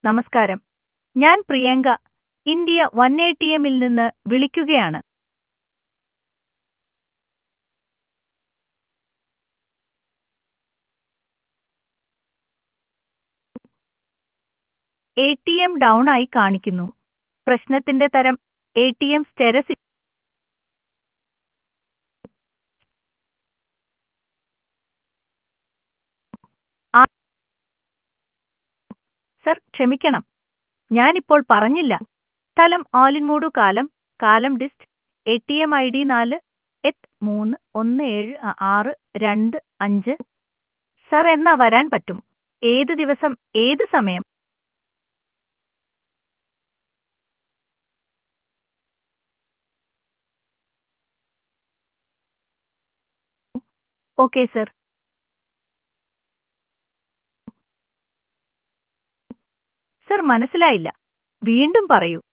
നമസ്കാരം. ഞാൻ പ്രിയങ്ക, ഇന്ത്യ 180 ൽ നിന്ന് വിളിക്കുകയാണ്. എ.ടി.എം ഡൗൺ ആയി കാണിക്കുന്നു. പ്രശ്നത്തിന്റെ തരം എ.ടി.എം സ്റ്റെരസ്. ആ സർ, ക്ഷമിക്കണം. ഞാനിപ്പോൾ പറഞ്ഞില്ല. സ്ഥലം ആലിൻമൂടു കാലം, കാലം ഡിസ്റ്റ്, എ.ടി.എം ഐ.ഡി 4-3-1-7-6-2-5. സർ, എന്നാ വരാൻ പറ്റും? ഏത് ദിവസം, ഏത് സമയം? Okay sir. സർ, മനസ്സിലായില്ല. വീണ്ടും പറയൂ.